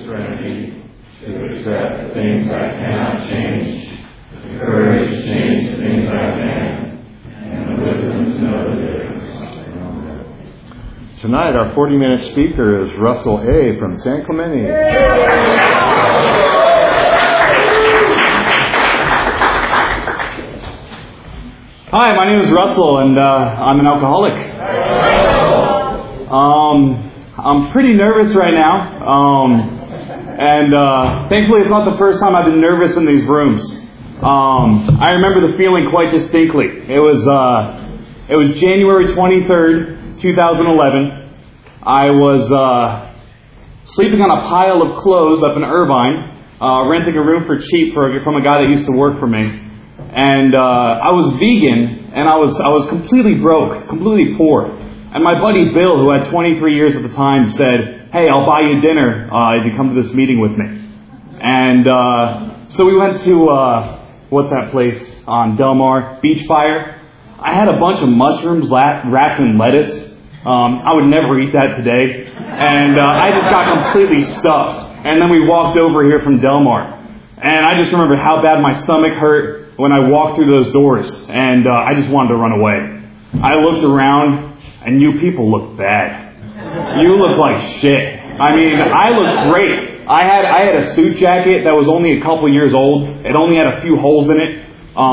serenity to accept things I cannot change, the courage to change the things I can, and the wisdom to know the difference. Tonight, our 40-minute speaker is Russell A. from San Clemente. Hi, my name is Russell, and I'm an alcoholic. I'm pretty nervous right now, and thankfully it's not the first time I've been nervous in these rooms. I remember the feeling quite distinctly. It was January 23rd, 2011. I was sleeping on a pile of clothes up in Irvine, renting a room for cheap from a guy that used to work for me. And I was vegan, and I was completely broke, completely poor. And my buddy Bill, who had 23 years at the time, said, "Hey, I'll buy you dinner if you come to this meeting with me." And so we went to, what's that place on Del Mar? Beach Fire. I had a bunch of mushrooms wrapped in lettuce. I would never eat that today. And I just got completely stuffed. And then we walked over here from Del Mar. And I just remember how bad my stomach hurt when I walked through those doors, and I just wanted to run away. I looked around, and you people look bad. You look like shit. I mean, I look great. I had a suit jacket that was only a couple years old. It only had a few holes in it.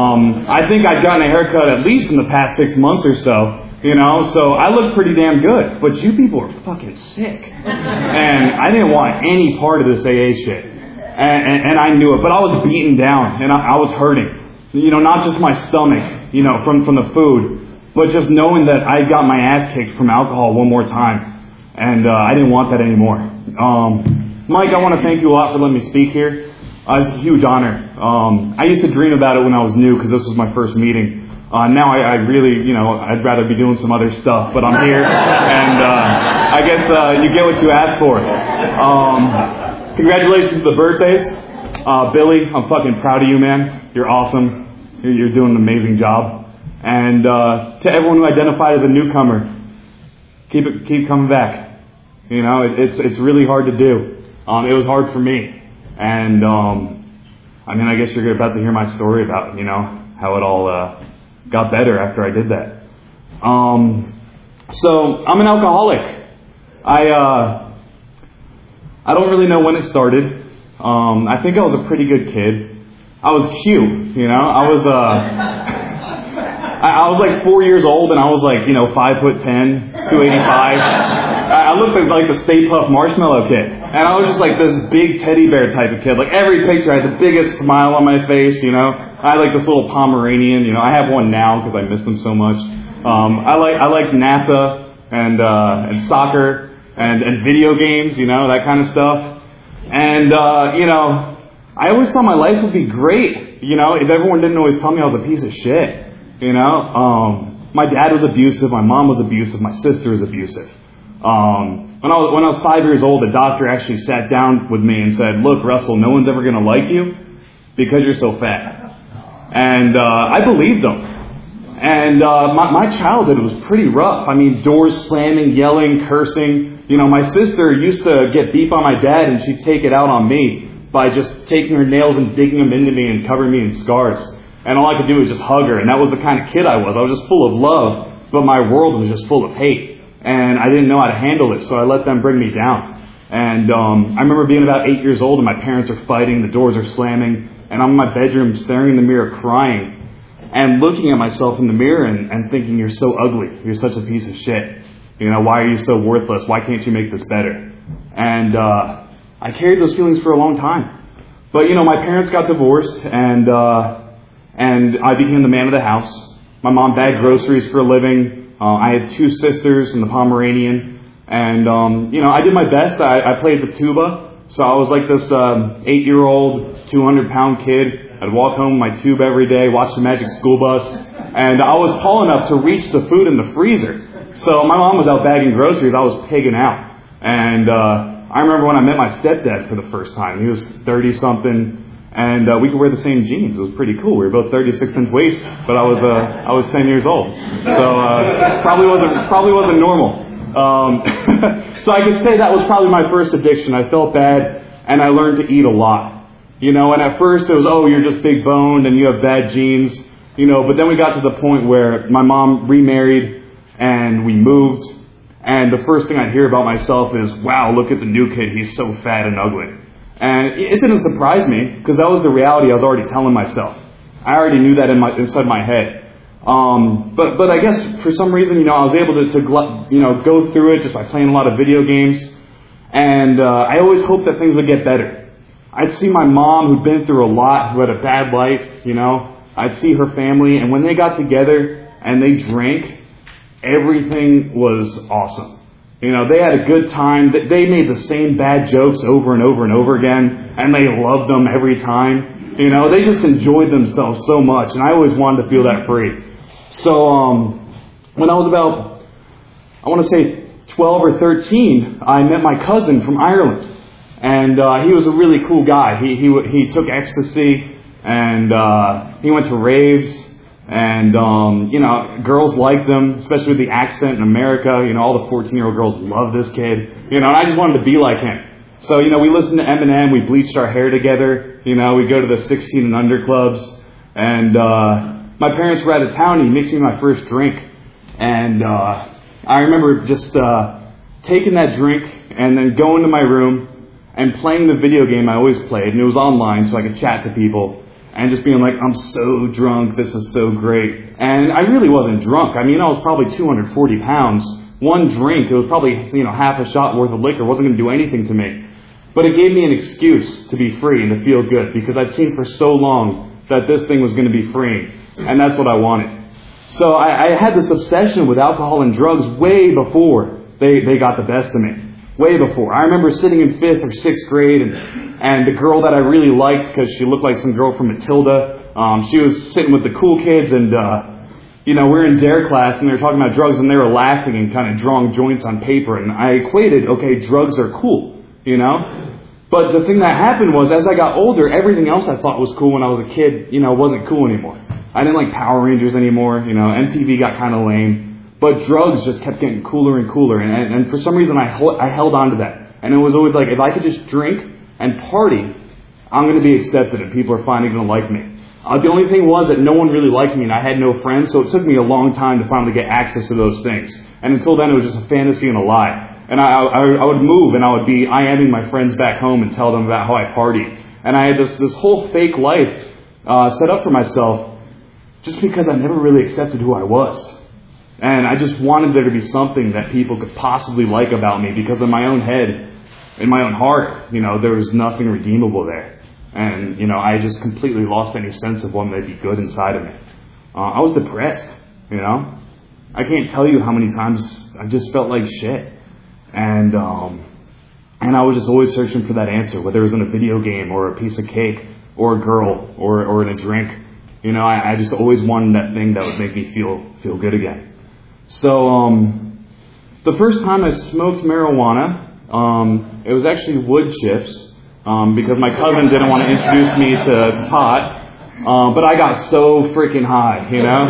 I think I'd gotten a haircut at least in the past 6 months or so, you know, so I looked pretty damn good. But you people are fucking sick. And I didn't want any part of this AA shit. And I knew it, but I was beaten down, and I was hurting. You know, not just my stomach, you know, from the food, but just knowing that I got my ass kicked from alcohol one more time. And I didn't want that anymore. Mike, I want to thank you a lot for letting me speak here. It's a huge honor. I used to dream about it when I was new because this was my first meeting. Now I really, you know, I'd rather be doing some other stuff, but I'm here, and I guess you get what you asked for. Congratulations to the birthdays. Billy, I'm fucking proud of you, man. You're awesome. You're doing an amazing job. And to everyone who identified as a newcomer, keep coming back. You know, it's really hard to do. It was hard for me. And I mean, I guess you're about to hear my story about, you know, how it all got better after I did that. So I'm an alcoholic. I don't really know when it started. I think I was a pretty good kid. I was cute, you know. I was like 4 years old, and I was like, you know, 5'10", 285. I looked like the Stay Puft Marshmallow Kid, and I was just like this big teddy bear type of kid. Like every picture, I had the biggest smile on my face, you know. I had like this little Pomeranian, you know. I have one now because I miss them so much. I like NASA and soccer and video games, you know, that kind of stuff. And you know, I always thought my life would be great, you know, if everyone didn't always tell me I was a piece of shit, you know. My dad was abusive, my mom was abusive, my sister was abusive. When I was 5 years old, the doctor actually sat down with me and said, "Look, Russell, no one's ever going to like you because you're so fat." And I believed him. And my childhood was pretty rough. I mean, doors slamming, yelling, cursing. You know, my sister used to get beat by my dad, and she'd take it out on me by just taking her nails and digging them into me and covering me in scars. And all I could do was just hug her. And that was the kind of kid I was. I was just full of love, but my world was just full of hate. And I didn't know how to handle it, so I let them bring me down. And I remember being about 8 years old, and my parents are fighting, the doors are slamming, and I'm in my bedroom staring in the mirror crying and looking at myself in the mirror and thinking, "You're so ugly. You're such a piece of shit. You know, why are you so worthless? Why can't you make this better?" And I carried those feelings for a long time. But, you know, my parents got divorced, and I became the man of the house. My mom bagged groceries for a living. I had 2 sisters and the Pomeranian. And, you know, I did my best. I played the tuba. So I was like this 8-year-old, 200-pound kid. I'd walk home with my tube every day, watch the Magic School Bus. And I was tall enough to reach the food in the freezer. So my mom was out bagging groceries. I was pigging out. And I remember when I met my stepdad for the first time. He was 30-something. And we could wear the same jeans. It was pretty cool. We were both 36-inch waists, but I was 10 years old, so probably wasn't normal. So I could say that was probably my first addiction. I felt bad. and I learned to eat a lot. And at first it was, oh, you're just big boned and you have bad genes, but then we got to the point where my mom remarried and we moved, and the first thing I'd hear about myself is, wow, look at the new kid, he's so fat and ugly. And it didn't surprise me, because that was the reality I was already telling myself. I already knew that inside my head. But I guess for some reason, I was able to go through it just by playing a lot of video games. And I always hoped that things would get better. I'd see my mom, who'd been through a lot, who had a bad life, I'd see her family, and when they got together and they drank, everything was awesome. They had a good time. They made the same bad jokes over and over and over again, and they loved them every time. They just enjoyed themselves so much, and I always wanted to feel that free. So when I was about, I want to say 12 or 13, I met my cousin from Ireland, and he was a really cool guy. He took ecstasy, and he went to raves. And, girls liked him, especially with the accent in America. All the 14-year-old girls love this kid. And I just wanted to be like him. So, we listened to Eminem, we bleached our hair together. We go to the 16 and under clubs. And, my parents were out of town, and he mixed me my first drink. And, I remember just, taking that drink and then going to my room and playing the video game I always played. And it was online, so I could chat to people. And just being like, I'm so drunk, this is so great. And I really wasn't drunk. I was probably 240 pounds. One drink, it was probably, half a shot worth of liquor, wasn't going to do anything to me. But it gave me an excuse to be free and to feel good, because I'd seen for so long that this thing was going to be freeing. And that's what I wanted. So I had this obsession with alcohol and drugs way before they got the best of me. Way before. I remember sitting in 5th or 6th grade, and the girl that I really liked, because she looked like some girl from Matilda, she was sitting with the cool kids, and we were in DARE class, and they were talking about drugs, and they were laughing and kind of drawing joints on paper, and I equated, okay, drugs are cool, But the thing that happened was, as I got older, everything else I thought was cool when I was a kid, wasn't cool anymore. I didn't like Power Rangers anymore, MTV got kind of lame. But drugs just kept getting cooler and cooler. And for some reason, I held on to that. And it was always like, if I could just drink and party, I'm going to be accepted and people are finally going to like me. The only thing was that no one really liked me and I had no friends. So it took me a long time to finally get access to those things. And until then, it was just a fantasy and a lie. And I would move and I would be IMing my friends back home and tell them about how I partied. And I had this whole fake life set up for myself just because I never really accepted who I was. And I just wanted there to be something that people could possibly like about me, because in my own head, in my own heart, there was nothing redeemable there. And, I just completely lost any sense of what might be good inside of me. I was depressed, I can't tell you how many times I just felt like shit. And I was just always searching for that answer, whether it was in a video game or a piece of cake or a girl or in a drink. I just always wanted that thing that would make me feel good again. So, the first time I smoked marijuana, it was actually wood chips, because my cousin didn't want to introduce me to pot, but I got so freaking high,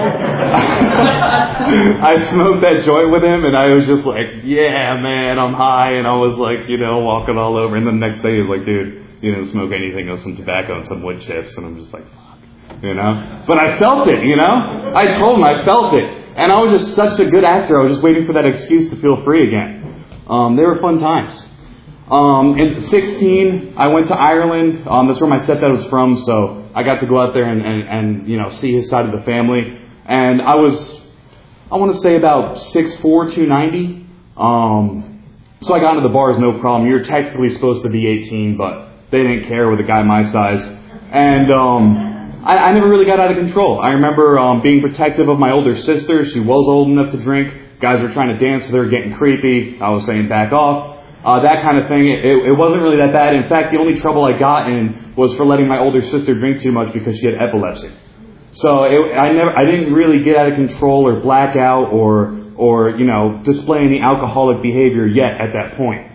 I smoked that joint with him, and I was just like, yeah, man, I'm high, and I was like, walking all over, and the next day he was like, dude, you didn't smoke anything, it was some tobacco and some wood chips, and I'm just like, fuck, But I felt it, I told him I felt it. And I was just such a good actor. I was just waiting for that excuse to feel free again. They were fun times. At 16, I went to Ireland. That's where my stepdad was from, so I got to go out there and see his side of the family. And I want to say about 6'4", 290. So I got into the bars, no problem. You're technically supposed to be 18, but they didn't care with a guy my size. And I never really got out of control. I remember being protective of my older sister. She was old enough to drink. Guys were trying to dance with her, getting creepy. I was saying back off. That kind of thing. It wasn't really that bad. In fact, the only trouble I got in was for letting my older sister drink too much because she had epilepsy. So I didn't really get out of control or black out or display any alcoholic behavior yet at that point.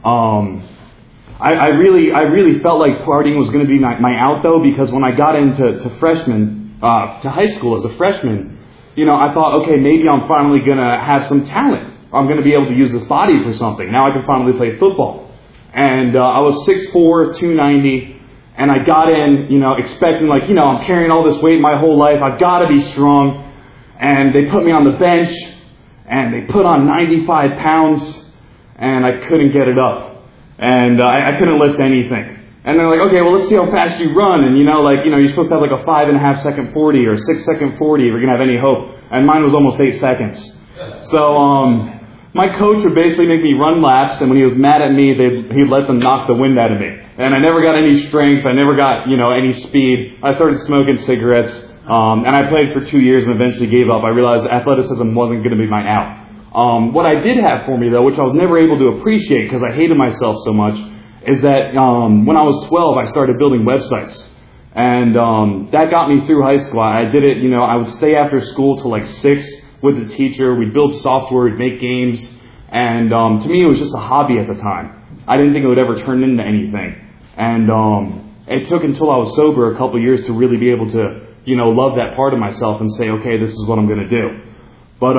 I really felt like partying was going to be my out, though, because when I got into to high school as a freshman, I thought, okay, maybe I'm finally going to have some talent. I'm going to be able to use this body for something. Now I can finally play football. And I was 6'4", 290, and I got in, expecting I'm carrying all this weight my whole life. I've got to be strong. And they put me on the bench, and they put on 95 pounds, and I couldn't get it up. And I couldn't lift anything. And they're like, okay, well, let's see how fast you run. And, you're supposed to have like a 5.5 second 40 or 6 second 40 if you're going to have any hope. And mine was almost 8 seconds. So, my coach would basically make me run laps, and when he was mad at me, he'd let them knock the wind out of me. And I never got any strength. I never got, any speed. I started smoking cigarettes. And I played for 2 years and eventually gave up. I realized athleticism wasn't going to be my out. What I did have for me, though, which I was never able to appreciate because I hated myself so much, is that when I was 12, I started building websites. And that got me through high school. I did it, I would stay after school till like 6 with the teacher. We'd build software, we'd make games. And to me, it was just a hobby at the time. I didn't think it would ever turn into anything. And it took until I was sober a couple of years to really be able to, love that part of myself and say, okay, this is what I'm going to do. But,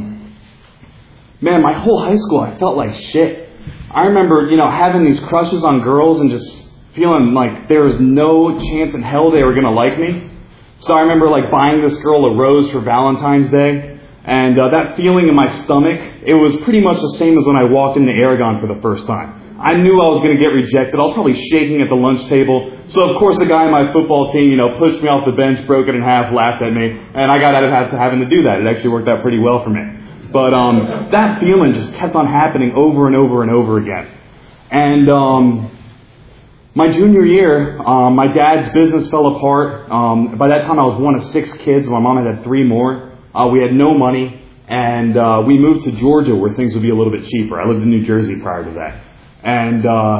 man, my whole high school, I felt like shit. I remember, having these crushes on girls and just feeling like there was no chance in hell they were going to like me. So I remember, buying this girl a rose for Valentine's Day. And that feeling in my stomach, it was pretty much the same as when I walked into Aragon for the first time. I knew I was going to get rejected. I was probably shaking at the lunch table. So, of course, the guy on my football team, pushed me off the bench, broke it in half, laughed at me. And I got out of having to do that. It actually worked out pretty well for me. But that feeling just kept on happening over and over and over again. And my junior year, my dad's business fell apart. By that time, I was one of 6 kids. My mom had 3 more. We had no money. And we moved to Georgia where things would be a little bit cheaper. I lived in New Jersey prior to that. And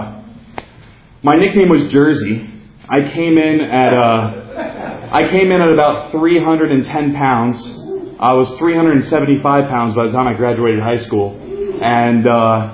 my nickname was Jersey. I came in at about 310 pounds. I was 375 pounds by the time I graduated high school. And,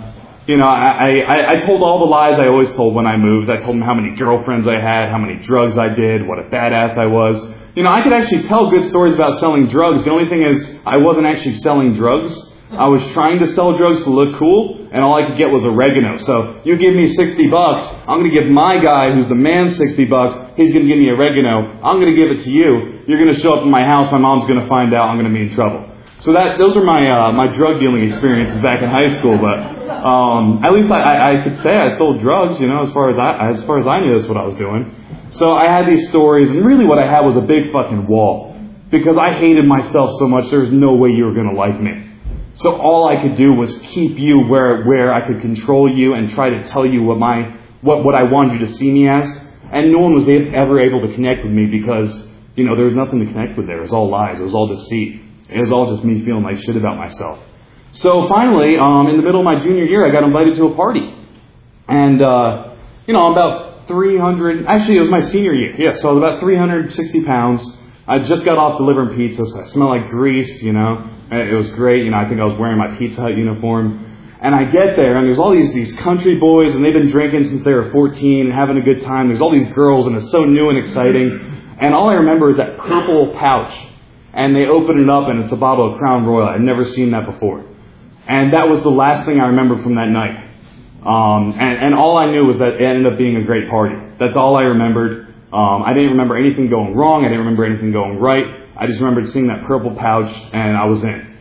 I told all the lies I always told when I moved. I told them how many girlfriends I had, how many drugs I did, what a badass I was. I could actually tell good stories about selling drugs. The only thing is I wasn't actually selling drugs. I was trying to sell drugs to look cool, and all I could get was oregano. So you give me $60, I'm going to give my guy, who's the man, $60. He's going to give me oregano. I'm going to give it to you. You're going to show up at my house. My mom's going to find out. I'm going to be in trouble. So those are my drug dealing experiences back in high school. But at least I could say I sold drugs. As far as I knew, that's what I was doing. So I had these stories, and really what I had was a big fucking wall because I hated myself so much. There was no way you were going to like me. So all I could do was keep you where I could control you and try to tell you what I wanted you to see me as. And no one was ever able to connect with me because, there was nothing to connect with there. It was all lies. It was all deceit. It was all just me feeling like shit about myself. So finally, in the middle of my junior year, I got invited to a party. And, I'm about 300, actually it was my senior year. Yeah, so I was about 360 pounds. I just got off delivering pizza, so I smelled like grease, It was great. I think I was wearing my Pizza Hut uniform. And I get there, and there's all these country boys, and they've been drinking since they were 14 and having a good time. There's all these girls, and it's so new and exciting. And all I remember is that purple pouch. And they open it up, and it's a bottle of Crown Royal. I'd never seen that before. And that was the last thing I remember from that night. And all I knew was that it ended up being a great party. That's all I remembered. I didn't remember anything going wrong. I didn't remember anything going right. I just remembered seeing that purple pouch, and I was in.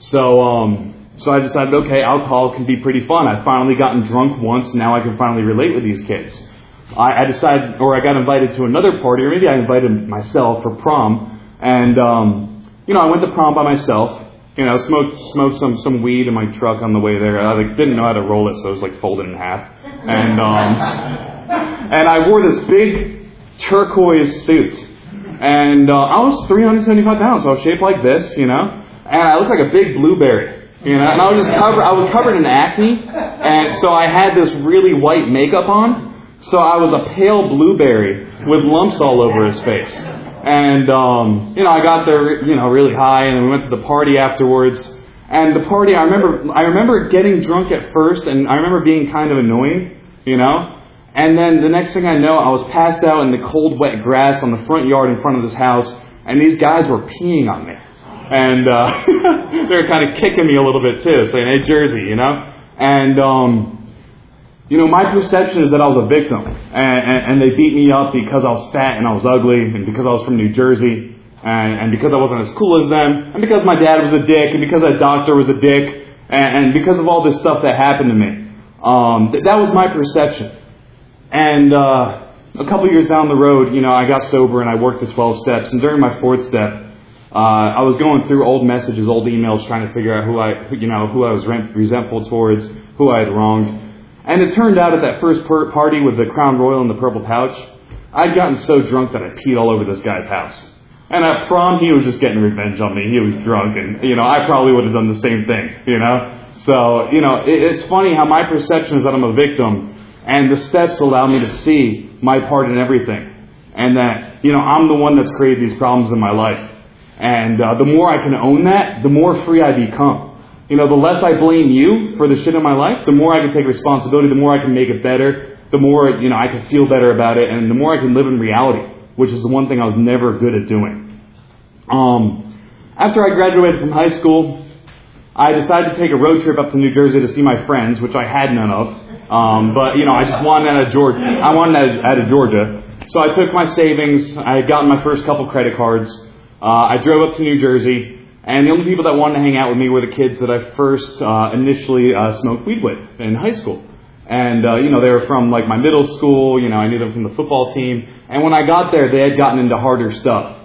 So I decided, okay, alcohol can be pretty fun. I've finally gotten drunk once. Now I can finally relate with these kids. I decided, or I got invited to another party, or maybe I invited myself for prom. And, I went to prom by myself. Smoked some weed in my truck on the way there. I didn't know how to roll it, so it was folded in half. And and I wore this big turquoise suit. And I was 375 pounds, so I was shaped like this, and I looked like a big blueberry, and I was covered in acne, and so I had this really white makeup on, so I was a pale blueberry with lumps all over his face. And, I got there, really high, and we went to the party afterwards. And the party, I remember getting drunk at first, and I remember being kind of annoying, And then the next thing I know, I was passed out in the cold, wet grass on the front yard in front of this house, and these guys were peeing on me. And they were kind of kicking me a little bit too, saying, "Hey, Jersey," And my perception is that I was a victim, and they beat me up because I was fat and I was ugly, and because I was from New Jersey, and because I wasn't as cool as them, and because my dad was a dick, and because that doctor was a dick, and because of all this stuff that happened to me. That was my perception. And a couple years down the road, I got sober and I worked the 12 steps, and during my 4th step, I was going through old messages, old emails, trying to figure out who I was resentful towards, who I had wronged. And it turned out at that first party with the Crown Royal and the purple pouch, I'd gotten so drunk that I peed all over this guy's house. And at prom, he was just getting revenge on me. He was drunk, and, I probably would have done the same thing, So, it's funny how my perception is that I'm a victim, and the steps allow me to see my part in everything. And that, I'm the one that's created these problems in my life. And the more I can own that, the more free I become. The less I blame you for the shit in my life, the more I can take responsibility, the more I can make it better, the more, I can feel better about it, and the more I can live in reality, which is the one thing I was never good at doing. After I graduated from high school, I decided to take a road trip up to New Jersey to see my friends, which I had none of. But I just wanted out of Georgia. I wanted out of Georgia. So I took my savings. I had gotten my first couple credit cards. I drove up to New Jersey. And the only people that wanted to hang out with me were the kids that I first initially smoked weed with in high school. And, they were from like my middle school. I knew them from the football team. And when I got there, they had gotten into harder stuff.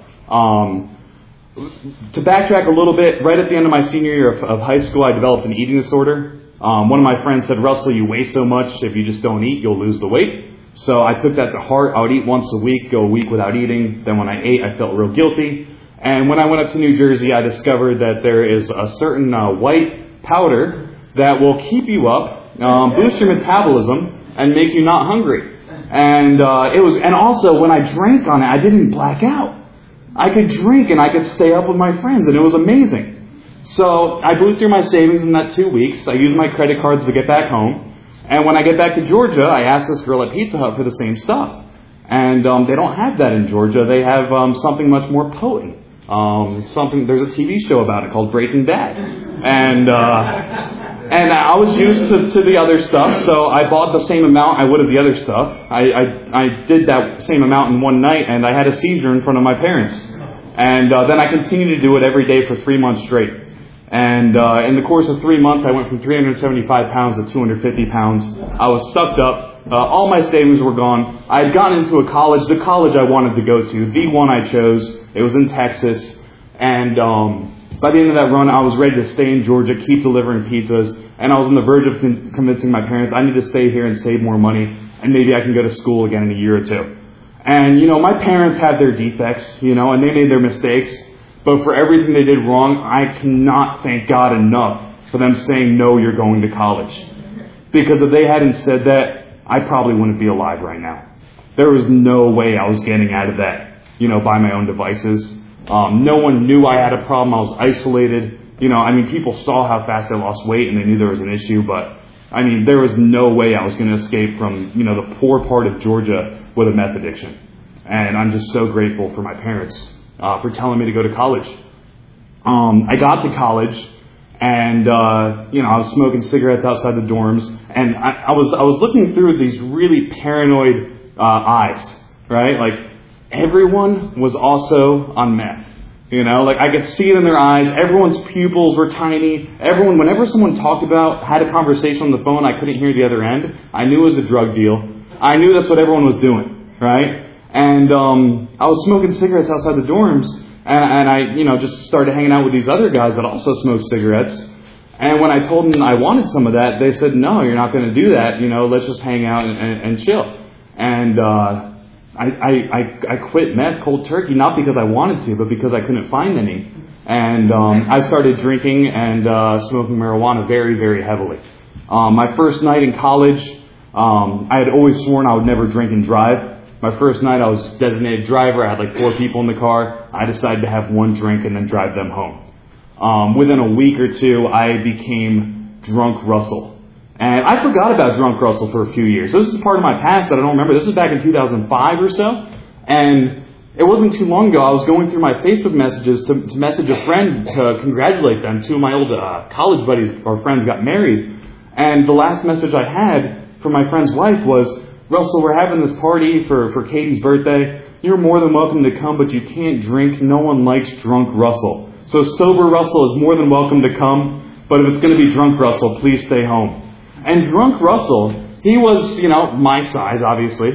To backtrack a little bit, right at the end of my senior year of high school, I developed an eating disorder. One of my friends said, "Russell, you weigh so much. If you just don't eat, you'll lose the weight." So I took that to heart. I would eat once a week, go a week without eating. Then when I ate, I felt real guilty. And when I went up to New Jersey, I discovered that there is a certain white powder that will keep you up, boost your metabolism, and make you not hungry. And and also when I drank on it, I didn't black out. I could drink and I could stay up with my friends, and it was amazing. So I blew through my savings in that 2 weeks. I used my credit cards to get back home. And when I get back to Georgia, I asked this girl at Pizza Hut for the same stuff. And they don't have that in Georgia. They have something much more potent. There's a TV show about it called Breaking Bad. And I was used to the other stuff, so I bought the same amount I would of the other stuff. I did that same amount in one night, and I had a seizure in front of my parents. And then I continued to do it every day for 3 months straight. And in the course of 3 months, I went from 375 pounds to 250 pounds. I was sucked up. All my savings were gone. I had gotten into the college I wanted to go to, the one I chose. It was in Texas. And by the end of that run, I was ready to stay in Georgia, keep delivering pizzas. And I was on the verge of convincing my parents, I need to stay here and save more money. And maybe I can go to school again in a year or two. And, my parents had their defects, and they made their mistakes. But for everything they did wrong, I cannot thank God enough for them saying, no, you're going to college. Because if they hadn't said that, I probably wouldn't be alive right now. There was no way I was getting out of that, by my own devices. No one knew I had a problem. I was isolated. People saw how fast I lost weight and they knew there was an issue. But, there was no way I was going to escape from, the poor part of Georgia with a meth addiction. And I'm just so grateful for my parents for telling me to go to college. I got to college. And, I was smoking cigarettes outside the dorms, and I was looking through these really paranoid, eyes, right? Like, everyone was also on meth, I could see it in their eyes. Everyone's pupils were tiny. Whenever someone had a conversation on the phone, I couldn't hear the other end. I knew it was a drug deal. I knew that's what everyone was doing, right? And, I was smoking cigarettes outside the dorms. And I, just started hanging out with these other guys that also smoked cigarettes. And when I told them I wanted some of that, they said, no, you're not going to do that. Let's just hang out and chill. And I quit meth cold turkey, not because I wanted to, but because I couldn't find any. And I started drinking and smoking marijuana very, very heavily. My first night in college, I had always sworn I would never drink and drive. My first night, I was designated driver. I had like 4 people in the car. I decided to have 1 drink and then drive them home. Within a week or 2, I became Drunk Russell. And I forgot about Drunk Russell for a few years. This is part of my past that I don't remember. This was back in 2005 or so. And it wasn't too long ago. I was going through my Facebook messages to message a friend to congratulate them. 2 of my old college buddies or friends got married. And the last message I had from my friend's wife was, Russell, we're having this party for Katie's birthday. You're more than welcome to come, but you can't drink. No one likes drunk Russell. So sober Russell is more than welcome to come, but if it's going to be drunk Russell, please stay home. And drunk Russell, he was, my size, obviously,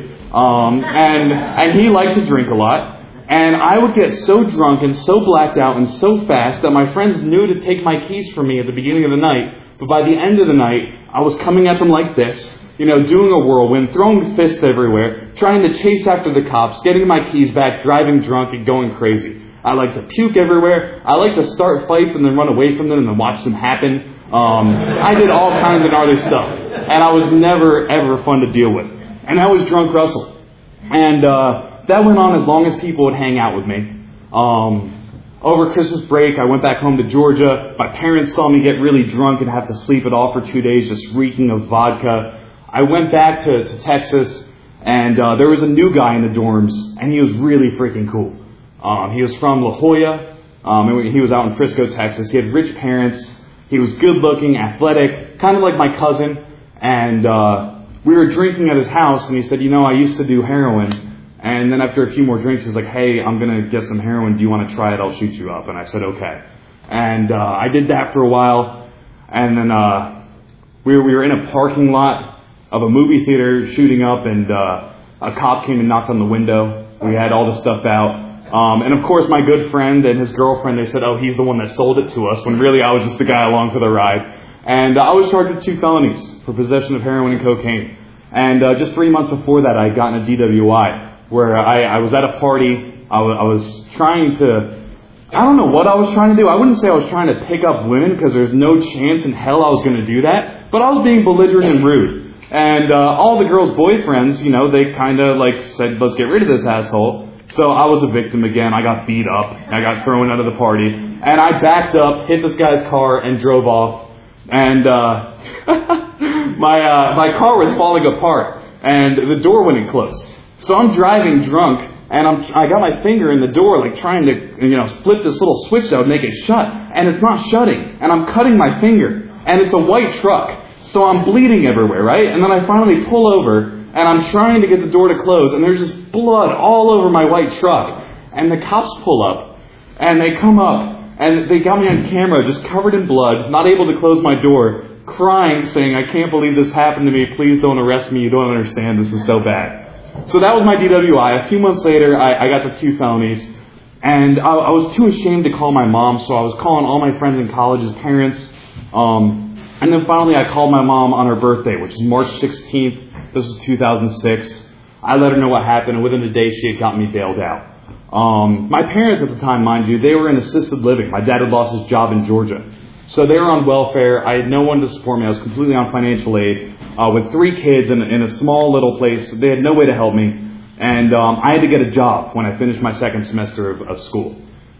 and he liked to drink a lot. And I would get so drunk and so blacked out and so fast that my friends knew to take my keys from me at the beginning of the night. But by the end of the night, I was coming at them like this, doing a whirlwind, throwing fists everywhere, trying to chase after the cops, getting my keys back, driving drunk and going crazy. I like to puke everywhere. I like to start fights and then run away from them and then watch them happen. I did all kinds of gnarly stuff. And I was never, ever fun to deal with. And I was drunk Russell. And that went on as long as people would hang out with me. Over Christmas break, I went back home to Georgia. My parents saw me get really drunk and have to sleep it off for 2 days, just reeking of vodka. I went back to Texas, and there was a new guy in the dorms, and he was really freaking cool. He was from La Jolla. He was out in Frisco, Texas. He had rich parents. He was good-looking, athletic, kind of like my cousin. And we were drinking at his house, and he said, I used to do heroin. And then after a few more drinks, he's like, hey, I'm going to get some heroin. Do you want to try it? I'll shoot you up. And I said, okay. And I did that for a while. And then we were in a parking lot of a movie theater shooting up, and a cop came and knocked on the window. We had all the stuff out. And of course, my good friend and his girlfriend, they said, oh, he's the one that sold it to us, when really I was just the guy along for the ride. And I was charged with 2 felonies for possession of heroin and cocaine. And just 3 months before that, I had gotten a DWI, where I was at a party. I was trying to, I don't know what I was trying to do. I wouldn't say I was trying to pick up women, because there's no chance in hell I was going to do that. But I was being belligerent and rude. And all the girls' boyfriends, they kind of said, let's get rid of this asshole. So I was a victim again. I got beat up. I got thrown out of the party. And I backed up, hit this guy's car, and drove off. And my car was falling apart. And the door wouldn't close. So I'm driving drunk, and I got my finger in the door, trying to, flip this little switch that would make it shut. And it's not shutting. And I'm cutting my finger. And it's a white truck. So I'm bleeding everywhere, right? And then I finally pull over, and I'm trying to get the door to close, and there's just blood all over my white truck. And the cops pull up, and they come up, and they got me on camera, just covered in blood, not able to close my door, crying, saying, I can't believe this happened to me. Please don't arrest me. You don't understand. This is so bad. So that was my DWI. A few months later, I got the 2 felonies. And I was too ashamed to call my mom, so I was calling all my friends in college's parents. And then finally, I called my mom on her birthday, which is March 16th. This was 2006. I let her know what happened, and within a day, she had got me bailed out. My parents at the time, mind you, they were in assisted living. My dad had lost his job in Georgia. So they were on welfare. I had no one to support me. I was completely on financial aid. With 3 kids in a small little place, they had no way to help me. And I had to get a job when I finished my 2nd semester of school.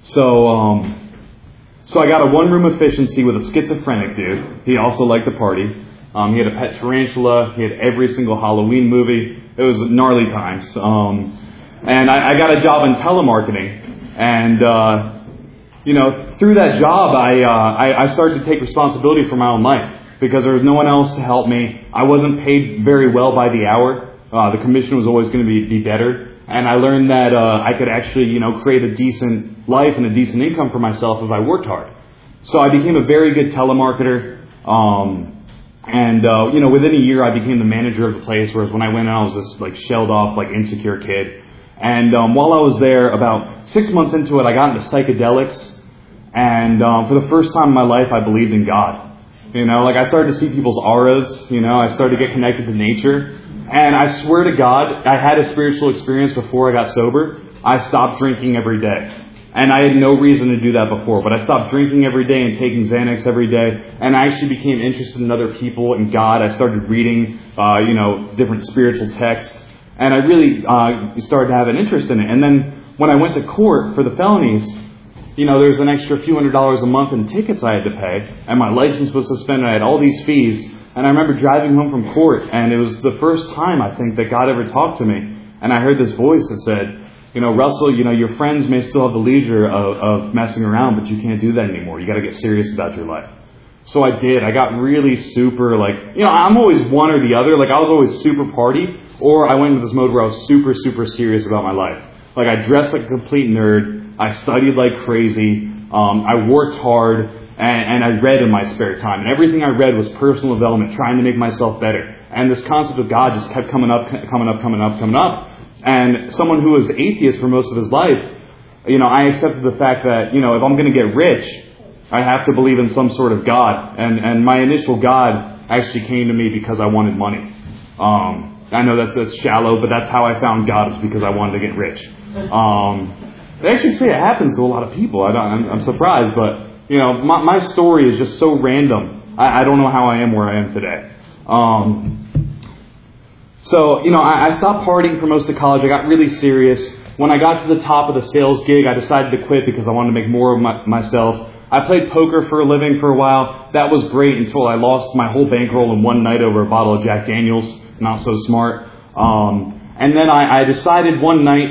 So I got a 1-room efficiency with a schizophrenic dude. He also liked to party. He had a pet tarantula. He had every single Halloween movie. It was gnarly times. And I got a job in telemarketing. And, through that job, I started to take responsibility for my own life, because there was no one else to help me. I wasn't paid very well by the hour. The commission was always going to be better. And I learned that I could actually, create a decent life and a decent income for myself if I worked hard. So I became a very good telemarketer. Within a year, I became the manager of the place, whereas when I went in, I was this shelled off, insecure kid. And while I was there, about 6 months into it, I got into psychedelics. And for the first time in my life, I believed in God. I started to see people's auras. I started to get connected to nature. And I swear to God, I had a spiritual experience before I got sober. I stopped drinking every day. And I had no reason to do that before. But I stopped drinking every day and taking Xanax every day. And I actually became interested in other people and God. I started reading, different spiritual texts. And I really started to have an interest in it. And then when I went to court for the felonies, there's an extra few $100s a month in tickets I had to pay. And my license was suspended. I had all these fees. And I remember driving home from court. And it was the first time, I think, that God ever talked to me. And I heard this voice that said, Russell, your friends may still have the leisure of messing around, but you can't do that anymore. You got to get serious about your life. So I did. I got really super, I'm always one or the other. Like, I was always super party, or I went into this mode where I was super, super serious about my life. Like, I dressed like a complete nerd. I studied like crazy. I worked hard, and I read in my spare time. And everything I read was personal development, trying to make myself better. And this concept of God just kept coming up. And someone who was atheist for most of his life, I accepted the fact that, if I'm going to get rich, I have to believe in some sort of God. And my initial God actually came to me because I wanted money. I know that's shallow, but that's how I found God, was because I wanted to get rich. They actually say it happens to a lot of people. I'm surprised, but, my story is just so random. I don't know how I am where I am today. So, I stopped partying for most of college. I got really serious. When I got to the top of the sales gig, I decided to quit because I wanted to make more of myself. I played poker for a living for a while. That was great until I lost my whole bankroll in one night over a bottle of Jack Daniels. Not so smart. And then I decided one night,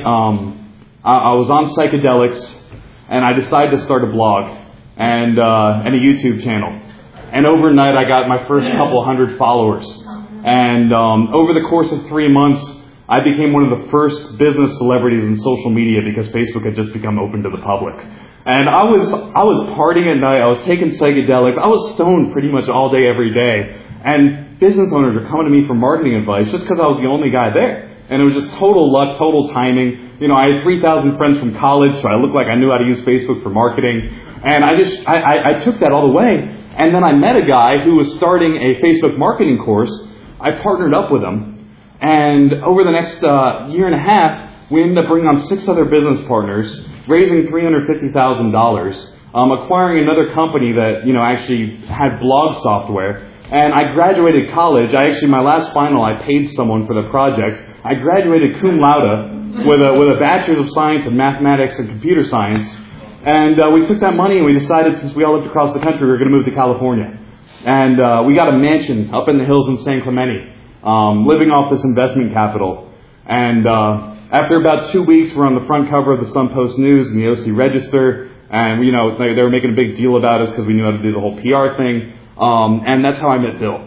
I was on psychedelics, and I decided to start a blog and a YouTube channel. And overnight, I got my first couple hundred followers. And over the course of 3 months, I became one of the first business celebrities in social media because Facebook had just become open to the public. And I was partying at night. I was taking psychedelics. I was stoned pretty much all day, every day. And business owners were coming to me for marketing advice just because I was the only guy there. And it was just total luck, total timing. I had 3,000 friends from college, so I looked like I knew how to use Facebook for marketing. And I took that all the way. And then I met a guy who was starting a Facebook marketing course. I partnered up with him. And over the next year and a half, we ended up bringing on 6 other business partners, raising $350,000, acquiring another company that, actually had blog software. And I graduated college. My last final, I paid someone for the project. I graduated cum laude with a bachelor's of science in mathematics and computer science. And we took that money and we decided, since we all lived across the country, we were going to move to California. And we got a mansion up in the hills in San Clemente, living off this investment capital. And after about 2 weeks, we're on the front cover of the Sun Post News and the OC Register. And, they were making a big deal about us because we knew how to do the whole PR thing. And that's how I met Bill.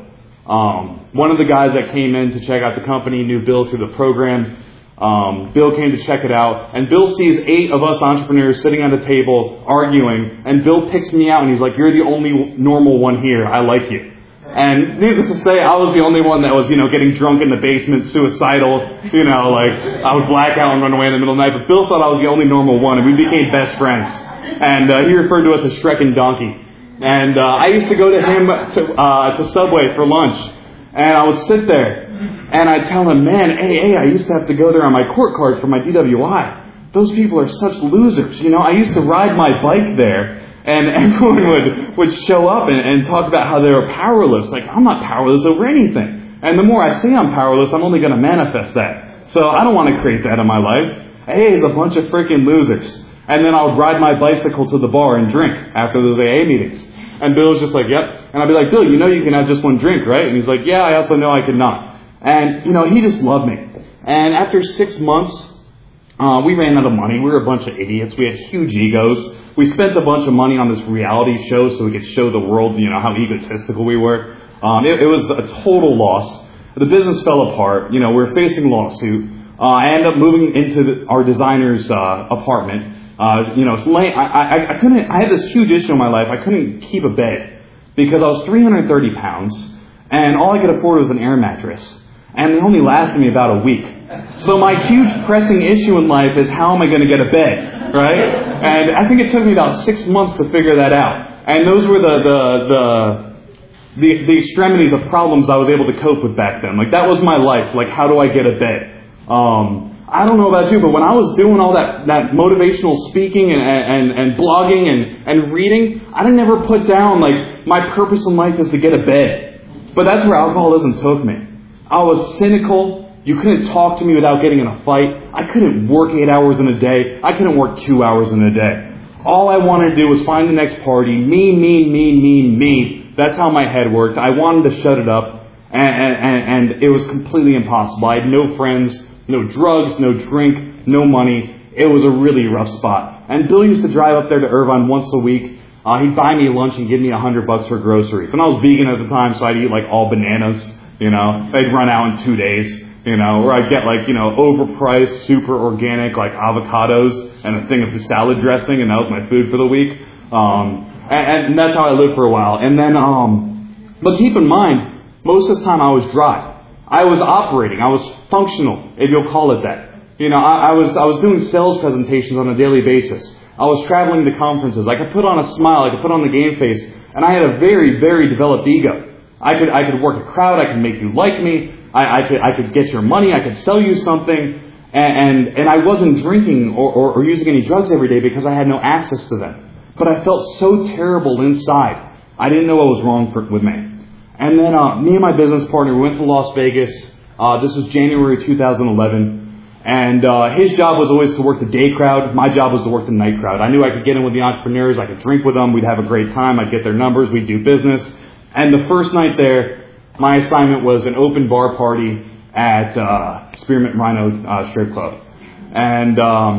One of the guys that came in to check out the company knew Bill through the program. Bill came to check it out, and Bill sees 8 of us entrepreneurs sitting at a table arguing, and Bill picks me out and he's like, "You're the only normal one here. I like you." And needless to say, I was the only one that was, getting drunk in the basement, suicidal, I would black out and run away in the middle of the night. But Bill thought I was the only normal one, and we became best friends. And he referred to us as Shrek and Donkey. And I used to go to him to Subway for lunch, and I would sit there, and I'd tell him, "Man, I used to have to go there on my court card for my DWI. Those people are such losers. I used to ride my bike there, and everyone would show up and talk about how they were powerless. Like, I'm not powerless over anything. And the more I say I'm powerless, I'm only going to manifest that. So I don't want to create that in my life. AA is a bunch of freaking losers." And then I would ride my bicycle to the bar and drink after those AA meetings. And Bill was just like, "Yep." And I'd be like, "Bill, you can have just one drink, right?" And he's like, "Yeah, I also know I could not." And, he just loved me. And after 6 months, we ran out of money. We were a bunch of idiots. We had huge egos. We spent a bunch of money on this reality show so we could show the world, how egotistical we were. It was a total loss. The business fell apart. We were facing lawsuit. I ended up moving into our designer's apartment. I had this huge issue in my life. I couldn't keep a bed because I was 330 pounds and all I could afford was an air mattress. And it only lasted me about a week. So my huge pressing issue in life is, how am I going to get a bed, right? And I think it took me about 6 months to figure that out. And those were the extremities of problems I was able to cope with back then. Like, that was my life. Like, how do I get a bed? I don't know about you, but when I was doing all that motivational speaking and blogging and reading, I never put down, my purpose in life is to get a bed. But that's where alcoholism took me. I was cynical. You couldn't talk to me without getting in a fight. I couldn't work 8 hours in a day. I couldn't work 2 hours in a day. All I wanted to do was find the next party. Me. That's how my head worked. I wanted to shut it up. And it was completely impossible. I had no friends, no drugs, no drink, no money. It was a really rough spot. And Bill used to drive up there to Irvine once a week. he'd buy me lunch and give me $100 for groceries. And I was vegan at the time, so I'd eat like all bananas, you know. They'd run out in 2 days, you know, or I'd get like, you know, overpriced, super organic, like avocados and a thing of the salad dressing, and that was my food for the week. And that's how I lived for a while. And then, but keep in mind, most of the time I was dry. I was operating. I was functional, if you'll call it that. You know, I was doing sales presentations on a daily basis. I was traveling to conferences. I could put on a smile. I could put on the game face. And I had a very, very developed ego. I could work a crowd. I could make you like me. I could get your money. I could sell you something. And I wasn't drinking or using any drugs every day because I had no access to them. But I felt so terrible inside. I didn't know what was wrong with me. And then me and my business partner, we went to Las Vegas. This was January 2011. And his job was always to work the day crowd. My job was to work the night crowd. I knew I could get in with the entrepreneurs. I could drink with them. We'd have a great time. I'd get their numbers. We'd do business. And the first night there, my assignment was an open bar party at Spearmint Rhino Strip Club. And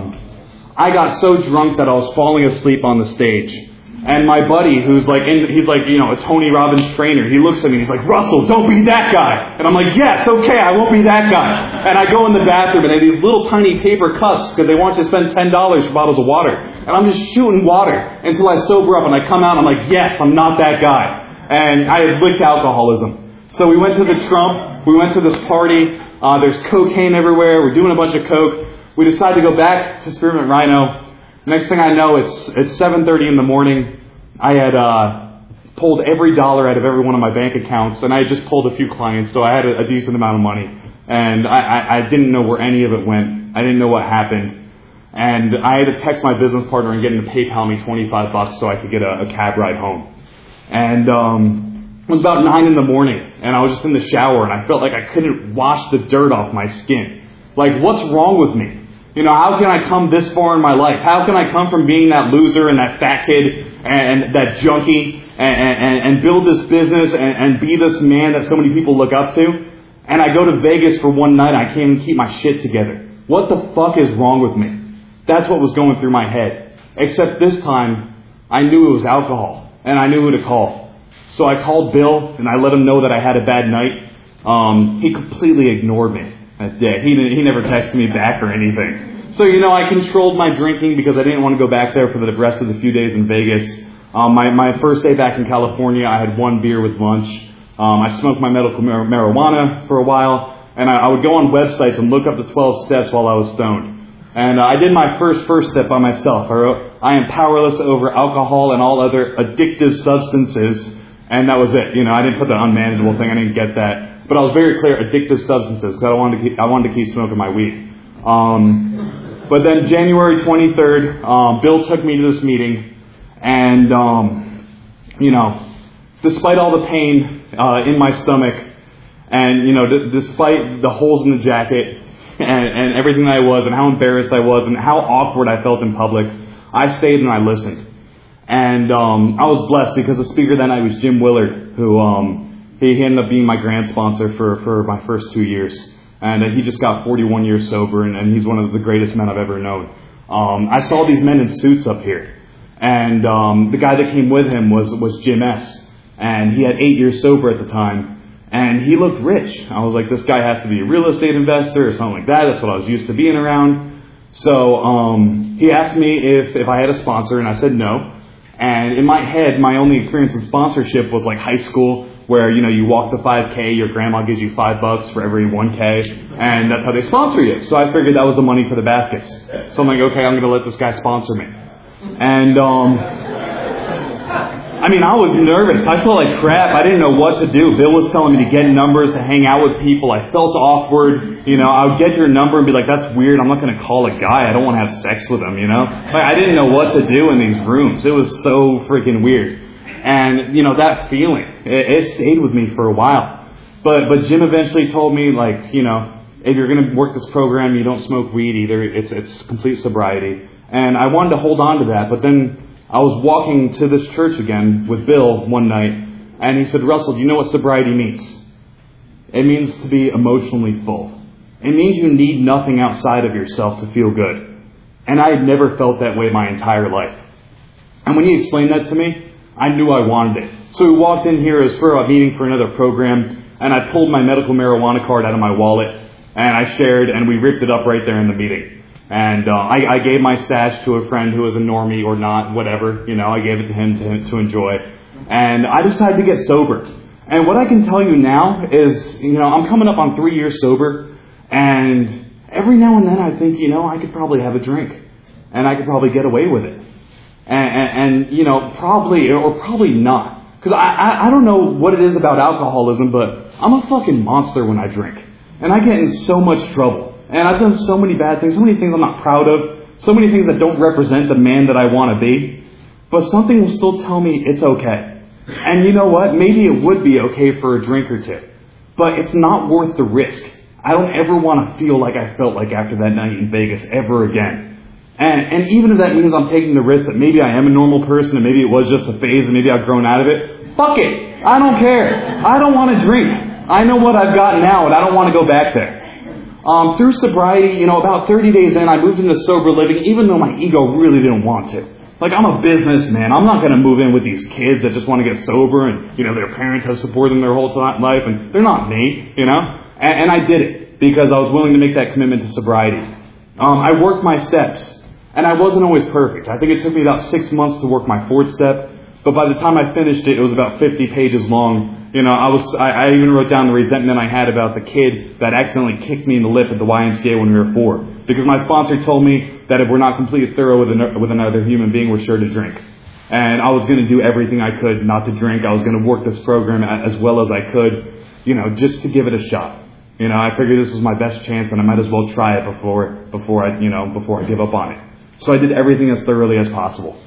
I got so drunk that I was falling asleep on the stage. And my buddy, he's like, you know, a Tony Robbins trainer, he looks at me and he's like, Russell, don't be that guy. And I'm like, yes, okay, I won't be that guy. And I go in the bathroom and they have these little tiny paper cups because they want you to spend $10 for bottles of water. And I'm just shooting water until I sober up and I come out and I'm like, yes, I'm not that guy. And I had licked alcoholism. So we went to the Trump, we went to this party, there's cocaine everywhere, we're doing a bunch of coke. We decide to go back to Spearmint Rhino. Next thing I know, it's 7:30 in the morning. I had pulled every dollar out of every one of my bank accounts, and I had just pulled a few clients, so I had a decent amount of money. And I didn't know where any of it went. I didn't know what happened. And I had to text my business partner and get him to PayPal me $25 so I could get a cab ride home. And it was about 9 in the morning, and I was just in the shower, and I felt like I couldn't wash the dirt off my skin. Like, what's wrong with me? You know, how can I come this far in my life? How can I come from being that loser and that fat kid and that junkie and build this business and be this man that so many people look up to? And I go to Vegas for one night, I can't even keep my shit together. What the fuck is wrong with me? That's what was going through my head. Except this time, I knew it was alcohol, and I knew who to call. So I called Bill, and I let him know that I had a bad night. He completely ignored me that day. He never texted me back or anything. So, you know, I controlled my drinking because I didn't want to go back there for the rest of the few days in Vegas. My first day back in California, I had 1 beer with lunch. I smoked my medical marijuana for a while, and I would go on websites and look up the 12 steps while I was stoned. And I did my first step by myself. I wrote, I am powerless over alcohol and all other addictive substances. And that was it. You know, I didn't put the unmanageable thing. I didn't get that. But I was very clear, addictive substances, because I wanted to keep smoking my weed. But then January 23rd, Bill took me to this meeting, and, you know, despite all the pain in my stomach, and, you know, despite the holes in the jacket, and everything that I was, and how embarrassed I was, and how awkward I felt in public, I stayed and I listened. And I was blessed because the speaker that night was Jim Willard, who he ended up being my grant sponsor for my first 2 years. And he just got 41 years sober, and he's one of the greatest men I've ever known. I saw these men in suits up here. And the guy that came with him was Jim S. And he had 8 years sober at the time. And he looked rich. I was like, this guy has to be a real estate investor or something like that. That's what I was used to being around. So he asked me if I had a sponsor, and I said no. And in my head, my only experience in sponsorship was like high school, where, you know, you walk the 5K, your grandma gives you $5 for every 1K, and that's how they sponsor you. So I figured that was the money for the baskets. So I'm like, okay, I'm going to let this guy sponsor me. And, I mean, I was nervous. I felt like crap. I didn't know what to do. Bill was telling me to get numbers, to hang out with people. I felt awkward. You know, I would get your number and be like, that's weird. I'm not going to call a guy. I don't want to have sex with him, you know? Like, I didn't know what to do in these rooms. It was so freaking weird. And, you know, that feeling, it stayed with me for a while. But Jim eventually told me, like, you know, if you're going to work this program, you don't smoke weed either. It's complete sobriety. And I wanted to hold on to that. But then I was walking to this church again with Bill one night, and he said, Russell, do you know what sobriety means? It means to be emotionally full. It means you need nothing outside of yourself to feel good. And I had never felt that way my entire life. And when he explained that to me, I knew I wanted it. So we walked in here as for a meeting for another program, and I pulled my medical marijuana card out of my wallet, and I shared, and we ripped it up right there in the meeting. And I gave my stash to a friend who was a normie or not, whatever. I gave it to him to enjoy. And I decided to get sober. And what I can tell you now is, I'm coming up on 3 years sober, and every now and then I think, I could probably have a drink, and I could probably get away with it. And probably, or probably not. Because I don't know what it is about alcoholism, but I'm a fucking monster when I drink. And I get in so much trouble. And I've done so many bad things, so many things I'm not proud of, so many things that don't represent the man that I want to be. But something will still tell me it's okay. And you know what? Maybe it would be okay for a drink or two. But it's not worth the risk. I don't ever want to feel like I felt like after that night in Vegas ever again. And even if that means I'm taking the risk that maybe I am a normal person and maybe it was just a phase and maybe I've grown out of it, fuck it. I don't care. I don't want to drink. I know what I've got now and I don't want to go back there. Through sobriety, about 30 days in, I moved into sober living even though my ego really didn't want to. Like, I'm a businessman. I'm not going to move in with these kids that just want to get sober and, their parents have supported them their whole life and they're not me, And I did it because I was willing to make that commitment to sobriety. I worked my steps. And I wasn't always perfect. I think it took me about 6 months to work my fourth step. But by the time I finished it, it was about 50 pages long. I even wrote down the resentment I had about the kid that accidentally kicked me in the lip at the YMCA when we were 4. Because my sponsor told me that if we're not completely thorough with another human being, we're sure to drink. And I was going to do everything I could not to drink. I was going to work this program as well as I could, just to give it a shot. I figured this was my best chance and I might as well try it before I give up on it. So I did everything as thoroughly as possible.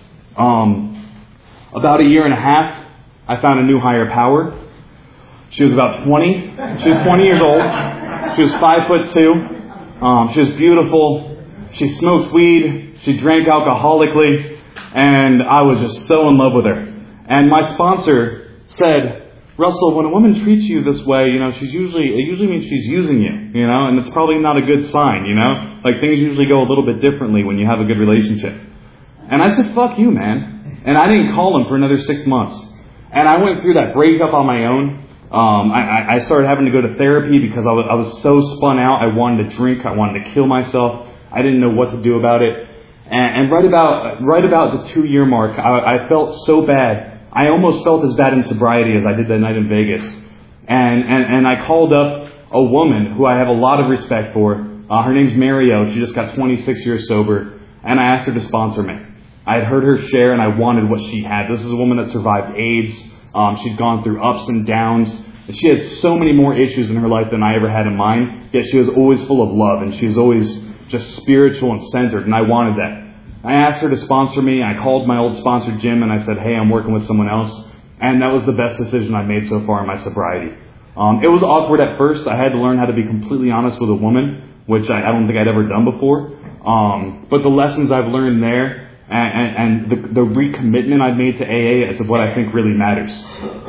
About a year and a half, I found a new higher power. She was about 20. She was 20 years old. She was 5'2". She was beautiful. She smoked weed. She drank alcoholically. And I was just so in love with her. And my sponsor said, Russell, when a woman treats you this way, it usually means she's using you, and it's probably not a good sign, Like, things usually go a little bit differently when you have a good relationship. And I said, fuck you, man. And I didn't call him for another 6 months. And I went through that breakup on my own. I started having to go to therapy because I was so spun out. I wanted to drink. I wanted to kill myself. I didn't know what to do about it. And right about the 2-year mark, I felt so bad. I almost felt as bad in sobriety as I did that night in Vegas. And I called up a woman who I have a lot of respect for. Her name's Mario. She just got 26 years sober. And I asked her to sponsor me. I had heard her share and I wanted what she had. This is a woman that survived AIDS. She'd gone through ups and downs. She had so many more issues in her life than I ever had in mine. Yet she was always full of love and she was always just spiritual and centered. And I wanted that. I asked her to sponsor me. I called my old sponsor, Jim, and I said, hey, I'm working with someone else. And that was the best decision I've made so far in my sobriety. It was awkward at first. I had to learn how to be completely honest with a woman, which I don't think I'd ever done before. But the lessons I've learned there and the recommitment I've made to AA is what I think really matters.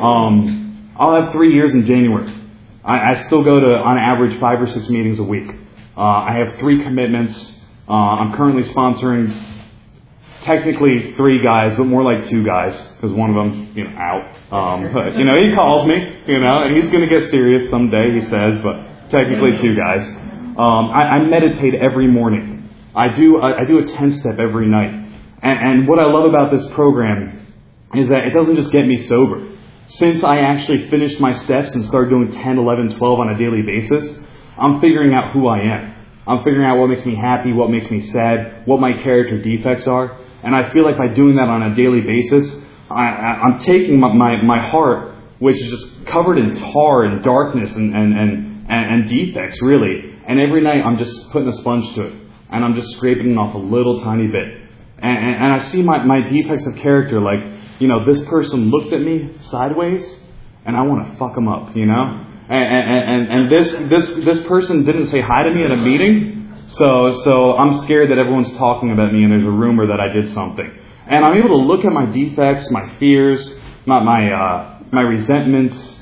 I'll have 3 years in January. I still go to, on average, 5 or 6 meetings a week. I have 3 commitments. I'm currently sponsoring technically 3 guys, but more like 2 guys, because one of them's, out. But, he calls me, and he's going to get serious someday, he says, but technically 2 guys. I meditate every morning. I do a 10-step every night. And what I love about this program is that it doesn't just get me sober. Since I actually finished my steps and started doing 10, 11, 12 on a daily basis, I'm figuring out who I am. I'm figuring out what makes me happy, what makes me sad, what my character defects are. And I feel like by doing that on a daily basis, I'm taking my heart, which is just covered in tar and darkness and defects, really. And every night I'm just putting a sponge to it. And I'm just scraping it off a little tiny bit. And I see my defects of character, like, this person looked at me sideways, and I want to fuck them up, And this person didn't say hi to me at a meeting. So I'm scared that everyone's talking about me and there's a rumor that I did something. And I'm able to look at my defects, my fears, my resentments,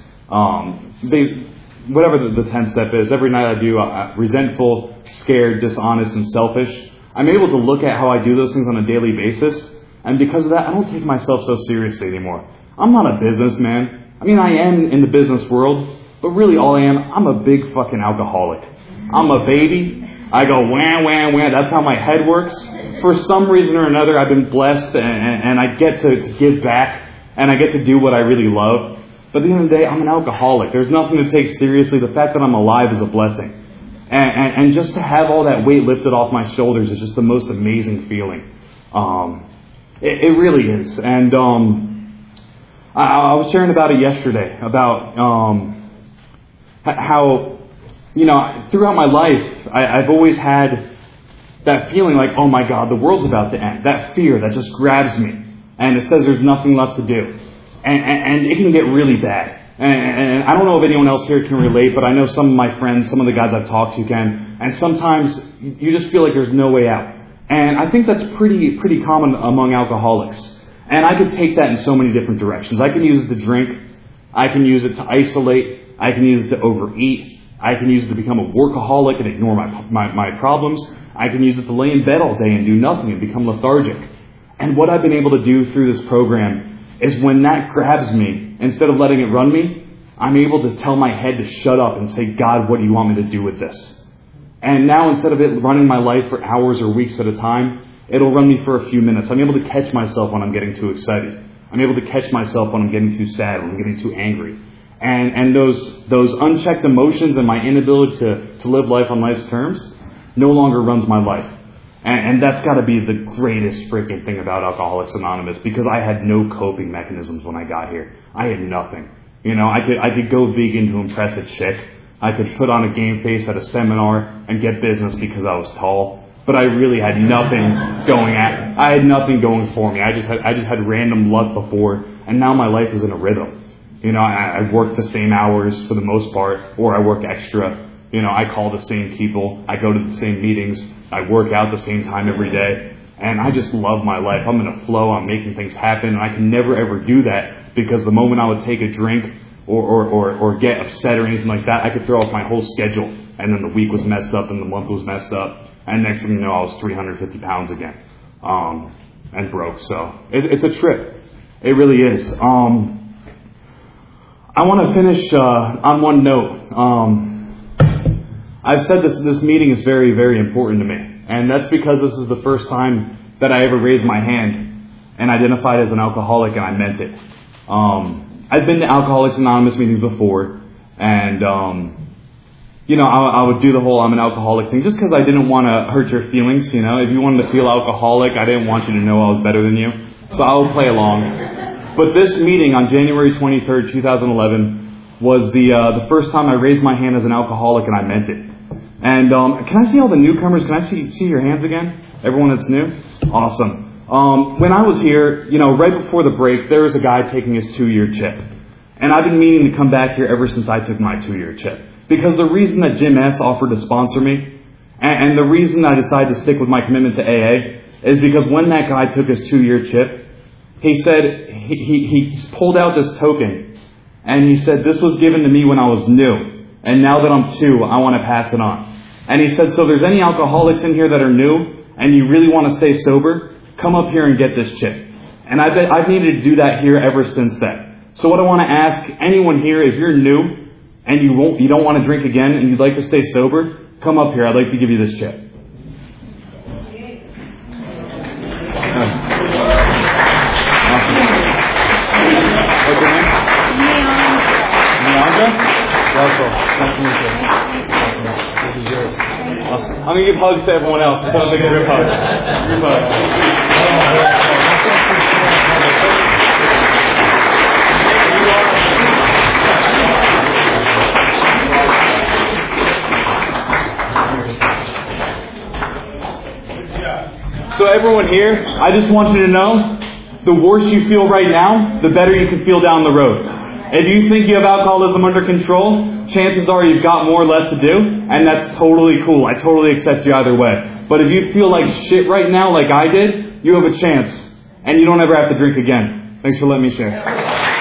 whatever the 10-step is. Every night I do resentful, scared, dishonest, and selfish. I'm able to look at how I do those things on a daily basis And because of that, I don't take myself so seriously anymore. I'm not a businessman. I mean, I am in the business world, but really all I am, I'm a big fucking alcoholic. I'm a baby. I go wham, wham, wham. That's how my head works. For some reason or another, I've been blessed and I get to give back and I get to do what I really love. But at the end of the day, I'm an alcoholic. There's nothing to take seriously. The fact that I'm alive is a blessing. And just to have all that weight lifted off my shoulders is just the most amazing feeling. It really is. And I was sharing about it yesterday, about how, throughout my life, I've always had that feeling like, oh my God, the world's about to end. That fear that just grabs me. And it says there's nothing left to do. And it can get really bad. And I don't know if anyone else here can relate, but I know some of my friends, some of the guys I've talked to can. And sometimes you just feel like there's no way out. And I think that's pretty common among alcoholics. And I could take that in so many different directions. I can use it to drink. I can use it to isolate. I can use it to overeat. I can use it to become a workaholic and ignore my problems. I can use it to lay in bed all day and do nothing and become lethargic. And what I've been able to do through this program is when that grabs me, instead of letting it run me, I'm able to tell my head to shut up and say, God, what do you want me to do with this? And now instead of it running my life for hours or weeks at a time, it'll run me for a few minutes. I'm able to catch myself when I'm getting too excited. I'm able to catch myself when I'm getting too sad, when I'm getting too angry. And those unchecked emotions and my inability to live life on life's terms no longer runs my life. And that's got to be the greatest freaking thing about Alcoholics Anonymous, because I had no coping mechanisms when I got here. I had nothing. I could go vegan to impress a chick. I could put on a game face at a seminar and get business because I was tall. But I really had nothing I had nothing going for me. I just had random luck before, and now my life is in a rhythm. I work the same hours for the most part, or I work extra. I call the same people. I go to the same meetings. I work out the same time every day. And I just love my life. I'm in a flow. I'm making things happen. And I can never ever do that, because the moment I would take a drink or get upset or anything like that, I could throw off my whole schedule. And then the week was messed up and the month was messed up. And next thing you know, I was 350 pounds again. And broke. So it's a trip. It really is. I want to finish on one note. I've said this meeting is very, very important to me. And that's because this is the first time that I ever raised my hand and identified as an alcoholic, and I meant it. I've been to Alcoholics Anonymous meetings before, and, I would do the whole I'm an alcoholic thing just because I didn't want to hurt your feelings. If you wanted to feel alcoholic, I didn't want you to know I was better than you. So I would play along. But this meeting on January 23rd, 2011, was the first time I raised my hand as an alcoholic, and I meant it. And can I see all the newcomers? Can I see your hands again? Everyone that's new? Awesome. When I was here, right before the break, there was a guy taking his 2-year chip. And I've been meaning to come back here ever since I took my 2-year chip. Because the reason that Jim S. offered to sponsor me, and the reason I decided to stick with my commitment to AA, is because when that guy took his 2-year chip, he said, he pulled out this token, and he said, this was given to me when I was new. And now that I'm 2, I want to pass it on. And he said, so if there's any alcoholics in here that are new and you really want to stay sober, come up here and get this chip. And I've needed to do that here ever since then. So what I want to ask anyone here, if you're new and you don't want to drink again and you'd like to stay sober, come up here. I'd like to give you this chip. Awesome. What's your name? Neonda? Russell. Nice to meet you. Awesome. This is yours. Awesome. I'm going to give hugs to everyone else. Instead of a group hug. Group hug. So everyone here, I just want you to know, the worse you feel right now, the better you can feel down the road. If you think you have alcoholism under control, chances are you've got more left to do, and that's totally cool. I totally accept you either way. But if you feel like shit right now, like I did, you have a chance, and you don't ever have to drink again. Thanks for letting me share.